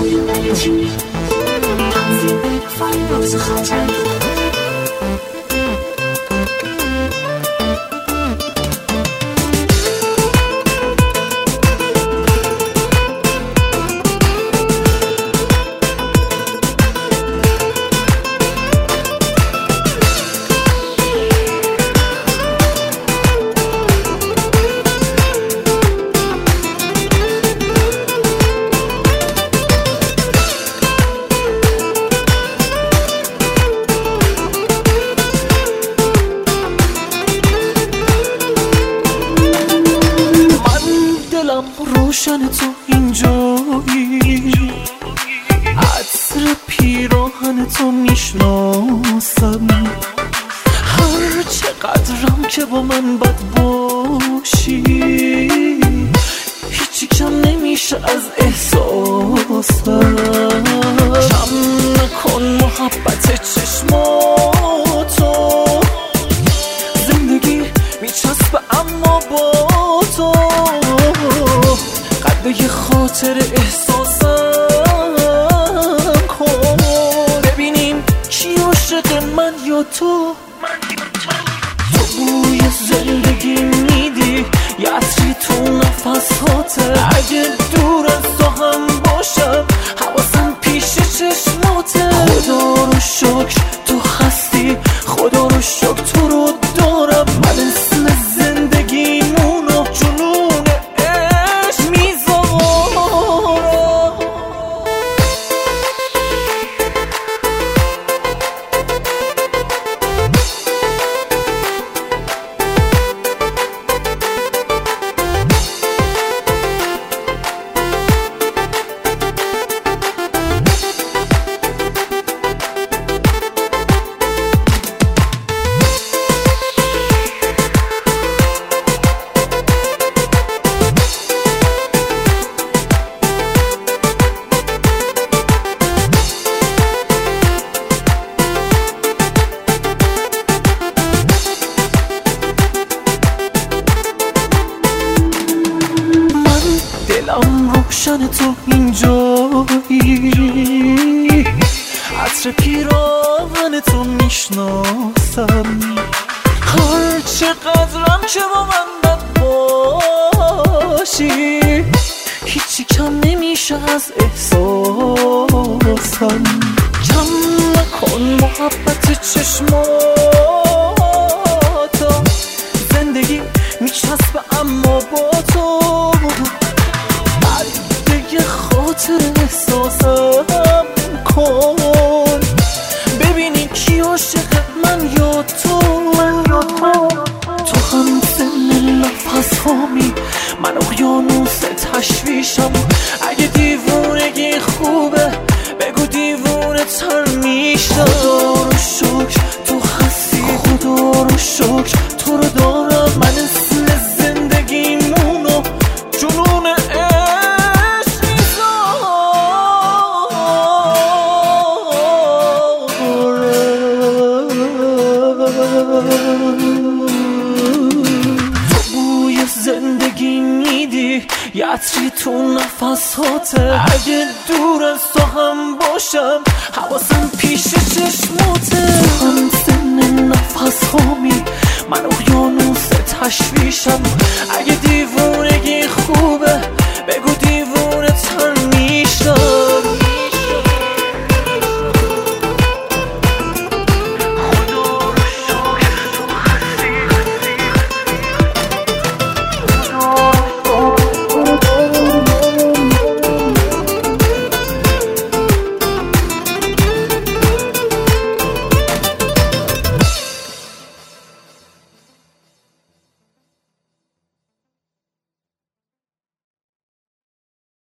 روشن تو اینجایی، عطر پیراهن تو میشناسم، هر چقدرم که با من بد باشی هیچی کم نمیشه از احساسم. کم نکن محبت چشماتو، زندگی میچسبه اما با تو قد یه خاطر احساسم کن، ببینیم کی عاشق من یا تو. تو بوی زندگی میدی، یه عطری تو نفساته، اگه دور از تو هم باشم حواسم پیش چشماته. خدا رو شکر تو هستی، خدا رو شکر تو رو دارم، من اسم زندگیمونو جنون عشق میذارم. دلم روشن تو اینجایی، عطر پیراهن تو میشناسم، هر چقدرم که با من بد باشی هیچی کم نمیشه از احساسم. کم نکن محبت چشماتو، زندگی میچسبه اما با تو خاطر احساسم کن، ببینی کی عاشق من یا تو. تو هم سن نفس هامی، من اقیانوس تشویشم، اگه دیوونگی خوبه بگو دیوونه تر میشم. خدا رو شکر تو هستی، خدا رو شکر تو رو دارم، من اسم زندگیمونو جنون تو بوی زندگی میدی، یه عطری تو نفساته، اگه دور از تو هم باشم حواسم پیش چشماته. تو هم سن نفس هامی، من اقیانوس تشویشم، اگه دیوونگی خوب